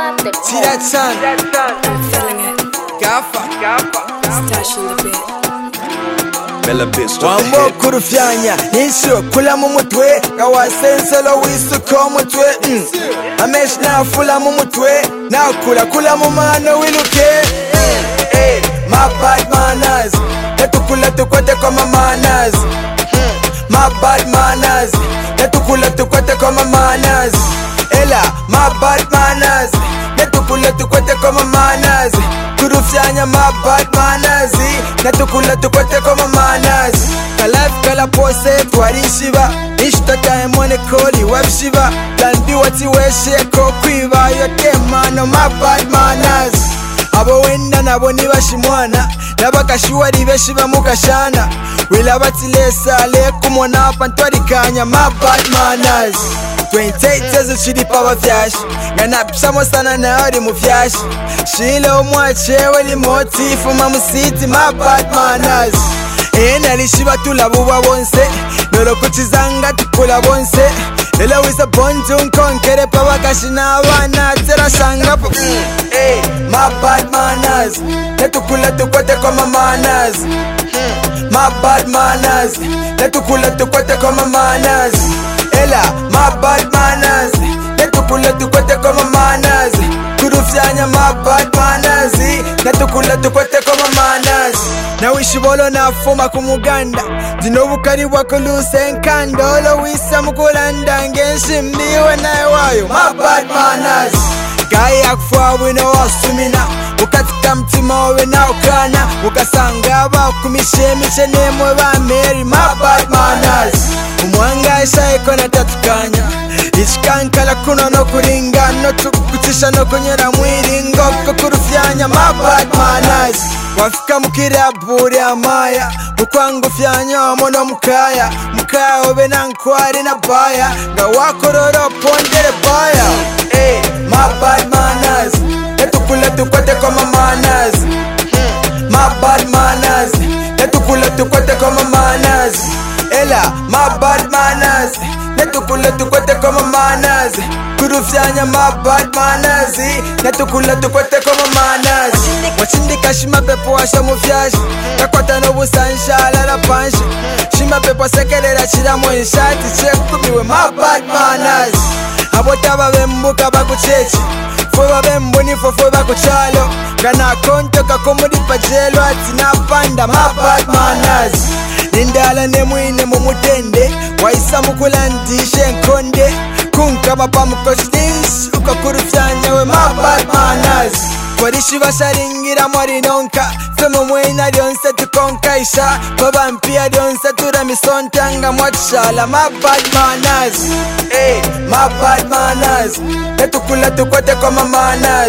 See that sun? I'm feeling it. Gaffa. Stash in the bed. Wambo kurufyanya nisho kula mu mutwe ngawasenselo wisuko mutwe amesh na fula mu mutwe na kula mu mano wiluke my bad manners netukula tukwate kwa manners my bad manners netukula tukwate kwa manners ela my bad manners netukula tukwate kwa manners kurufyanya my bad manners netukula tukwate kwa manners kalife kala pose twarishiba ishutataye mone koli wabshiba landi wati weshe ko kwiba yote mano my bad manners abo wenda nabo nibashimwana nabakashuwari beshiba mugashana wila batilesa le kumona pantwarikanya my bad manners 28 zishiripa bafyash nganapsamo sana naori mufyash shilo mwachewe limotifu mamusiti my bad manners nalishiba tulabuba bonse nolokuchizanga tukula bonse lelo wisa bonzi unkonkere pabakashina abana terashangapo my bad manners netukula tukwate kwa manners my bad manners netukula tukwate kwa manners ela my bad manners netukula tukwate kwa manners kurufyanya my bad manners netukula tukwate kwa manners na wishibolo na fuma kumuganda dinobukari bwako luse nkandolo wisa mukulanda ngenshimbiwe naye wayo my bad manners gaya kufa wino wasumina ukatika mtima wawe na ukana ukasanga bakumishemishe nemwe bameri my bad manners umwanga ishaiko natatukanya ishikankala kuno no kuringa no tukutisha no kunyera mwiringo kukurufyanya my bad manners wafika mukiraburi amaya mukwangu fyanya mono mukaya obe nankwari na baya nga wakororo pondere baya my bad manners netukula tukwate kwa manners my bad manners netukula tukwate kwa manners ela my bad manners netukula tukwate kwa manners kurufyanya my bad manners netukula tukwate kwa manners wachindika shima pepo washa mufyashi kakwata nobusanshala la panshi shima pepo sekelera chira mu inshati chekubiwe my bad manners abotaba bembuka bakuchechi fwe bembuni fwe bakuchalo kana konto kakomudi pajelo atina panda my bad manners nindala nemwine mumutende waisa mukulandishe nkonde kunkaba pamukostish ukakurufyanya we my bad manners kwarishi basharingira mwarinonka femo mwena lyonse tukonkaisha babampia lyonse turamisontanga mwatishala my bad manners my bad manners netukula tukwate kwa manners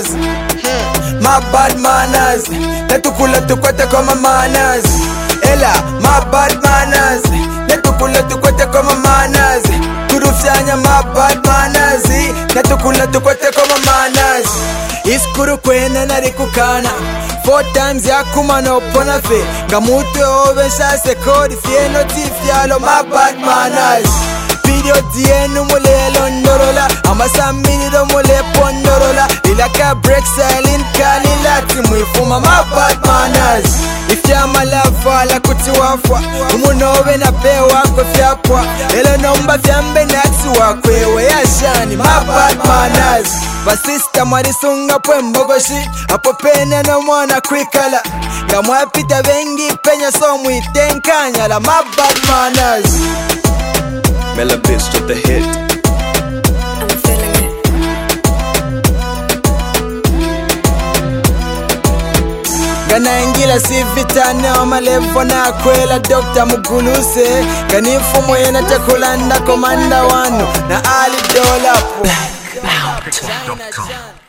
my bad manners netukula tukwate kwa manners ela my bad manners netukula tukwate kwa manners kurufyanya my bad manners netukula tukwate kwa manners iskuru kwena narikukana 4 times yakumano pona fe ngamutwe obe shase kodi fieno tifyalo my bad manners video dienu mulelo ndorola amasamiriro mule pondorola ilaka break silent kalilati mwifuma my bad manners ifyama lavala kutiwafwa umunobe na pewa kwe fyakwa elo nomba fyambe nati wakwewe yashani my bad manners basista mwarisunga pwembogoshi apo pene no mwana kwikala ngamwapita bengi penya so mwitenkanya la my bad manners Melabits with the hit. I'm feeling it. Gana ingila si vitane wa malevo na kwela Dr. Muguluse Ganifu mwena tekulanda komanda wanu na Ali Dolapo Black Mount.